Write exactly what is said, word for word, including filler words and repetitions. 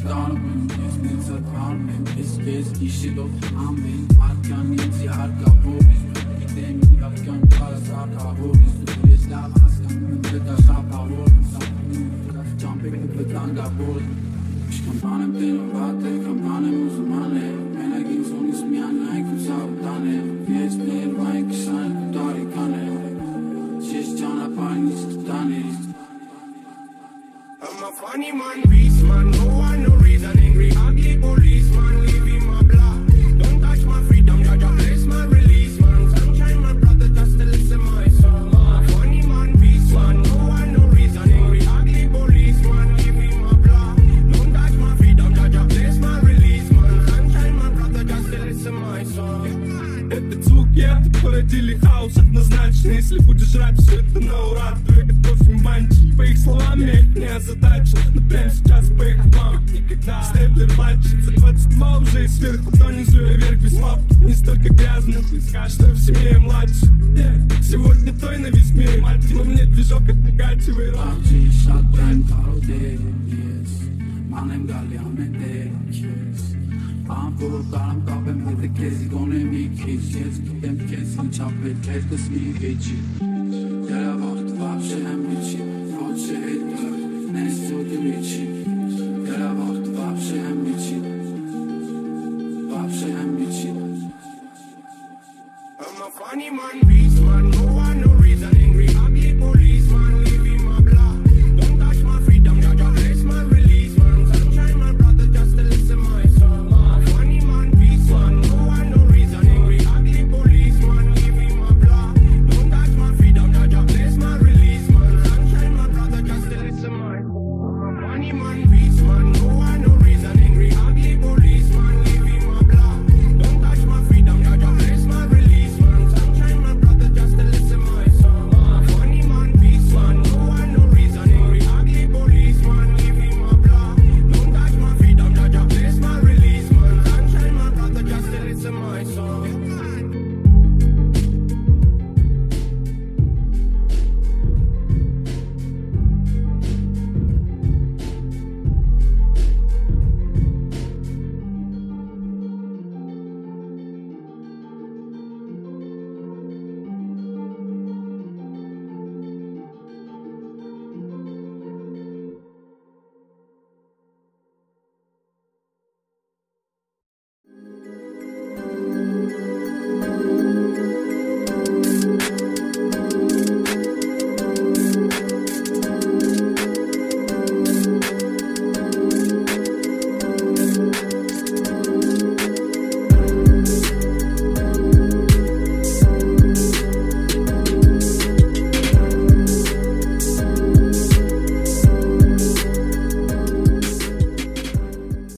darben, es mir zerfarben, es geht die shit auf Armen, Arkan in sie Arka Horis, mit dem Arkan Paras Arka Horis, du wirst da was, kann mit der Schapa Horis, Jumping mit Langa Horis. Ich kampane bin und warte, kampane Musulmane, Männer gehen so nicht mehr an, ein Kuss auf Dane, wie es mir mein Geschein, Dari Kane, Schicht Jana Pani ist Danis. I'm a funny man, beast man, no one no reason, angry, ugly policeman, leave him a block. Don't touch my freedom, judge a place my release, man. Sunshine, my brother, just to listen my song. I'm a funny man, beast man, no one no reason, angry, ugly policeman, leave him a block. Don't touch my freedom, judge a place my release, man. Sunshine, my brother, just to listen my song. Этот звук я, породили хаос однозначно. Если будешь рад, все это на ура, то я готов им банчить. По их словам я их не озадачил, но прямо сейчас по их планам никогда. Степлер плачет, за двадцать два уже и сверху донизу я вверх без лап. Не столько грязных, скажешь, что в семье я младше. Yeah. Сегодня той на весь мир, мать, но мне движок от негативы. Archie shotgun parody, yes. Manem galliamen kiss. I'm full of thought, I'm popping with the kids, he's gonna be kids, yes. Them kids, I'm chopping, kids, cause me hate you. Dera vakt vapshe hem bichi, vapshe hater, nesu dimichi. Dera vakt vapshe hem bichi, vapshe hem bichi. I'm a funny man,